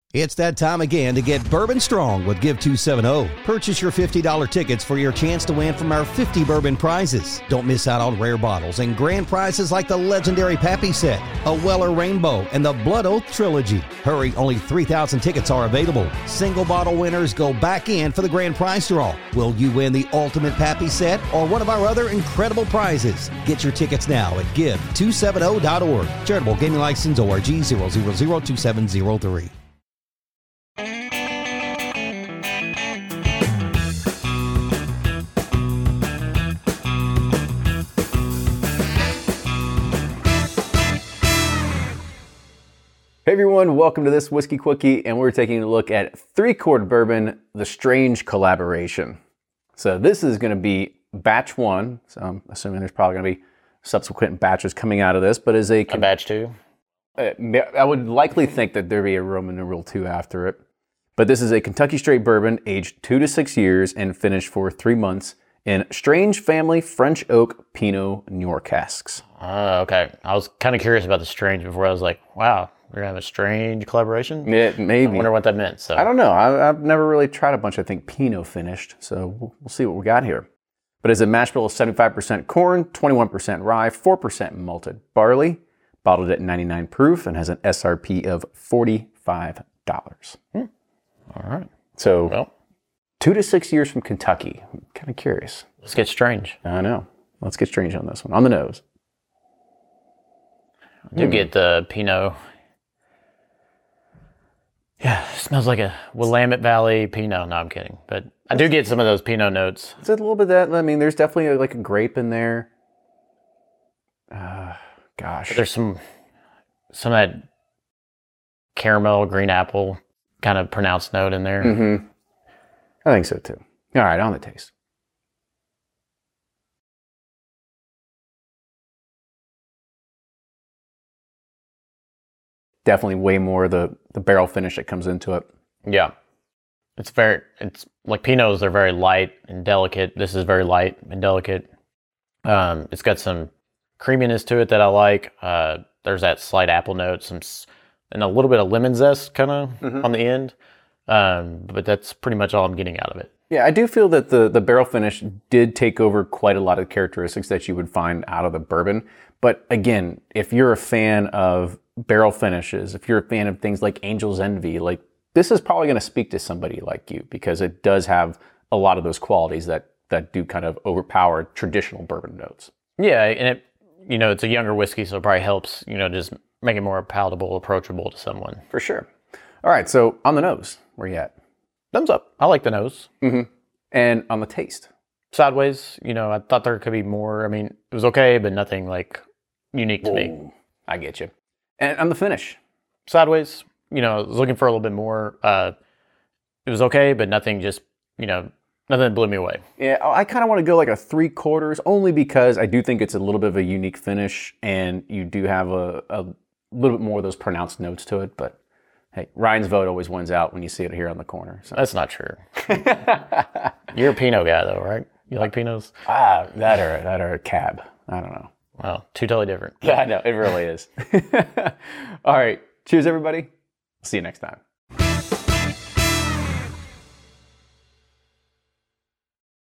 It's that time again to get Bourbon Strong with Give 270. Purchase your $50 tickets for your chance to win from our 50 bourbon prizes. Don't miss out on rare bottles and grand prizes like the legendary Pappy set, a Weller Rainbow, and the Blood Oath Trilogy. Hurry, only 3,000 tickets are available. Single bottle winners go back in for the grand prize draw. Will you win the ultimate Pappy set or one of our other incredible prizes? Get your tickets now at give270.org. Charitable Gaming License ORG 0002703. Hey everyone, welcome to this Whiskey Quickie, and we're taking a look at 3-Chord Bourbon, The Strange Collaboration. So this is going to be batch 1, so I'm assuming there's probably going to be subsequent batches coming out of this, but as a batch 2? I would likely think that there'd be a Roman numeral 2 after it. But this is a Kentucky straight bourbon, aged 2 to 6 years and finished for 3 months in Strange Family French Oak Pinot Noir casks. Okay. I was kind of curious about the strange before. I was like, wow, we're going to have a strange collaboration? Yeah, maybe. I wonder what that meant. So I don't know. I've never really tried a bunch, I think, Pinot finished, so we'll see what we got here. But it's a mash bill of 75% corn, 21% rye, 4% malted barley, bottled at 99 proof, and has an SRP of $45. All right. So, Well, 2 to 6 years from Kentucky. I'm kind of curious. let's get strange. I know. Let's get strange on this one. On the nose. I do get the Pinot. Yeah, it smells like a Willamette Valley Pinot. No, I'm kidding. But I do get some of those Pinot notes. It's a little bit of that. I mean, there's definitely like a grape in there. Gosh. There's some of that caramel, green apple kind of pronounced note in there. Mm-hmm. I think so too. All right, on the taste. Definitely way more the barrel finish that comes into it. Yeah. It's like Pinots, they're very light and delicate. This is very light and delicate. It's got some creaminess to it that I like. There's that slight apple note, and a little bit of lemon zest kind of on the end. But that's pretty much all I'm getting out of it. Yeah, I do feel that the barrel finish did take over quite a lot of characteristics that you would find out of the bourbon. But again, if you're a fan of barrel finishes, if you're a fan of things like Angel's Envy, like this is probably going to speak to somebody like you because it does have a lot of those qualities that do kind of overpower traditional bourbon notes. Yeah, and it's a younger whiskey, so it probably helps, just make it more palatable, approachable to someone. For sure. All right, so on the nose, where you at? Thumbs up. I like the nose. Mm-hmm. And on the taste? Sideways, I thought there could be more. I mean, it was okay, but nothing like unique to me. I get you. And on the finish? Sideways, I was looking for a little bit more. It was okay, but nothing just, nothing that blew me away. Yeah, I kind of want to go like a 3/4, only because I do think it's a little bit of a unique finish, and you do have a little bit more of those pronounced notes to it. But hey, Ryan's vote always wins out when you see it here on the corner. So. That's not true. You're a Pinot guy, though, right? You like Pinots? That or a cab. I don't know. Wow, two totally different. Yeah, I know. It really is. All right. Cheers, everybody. See you next time.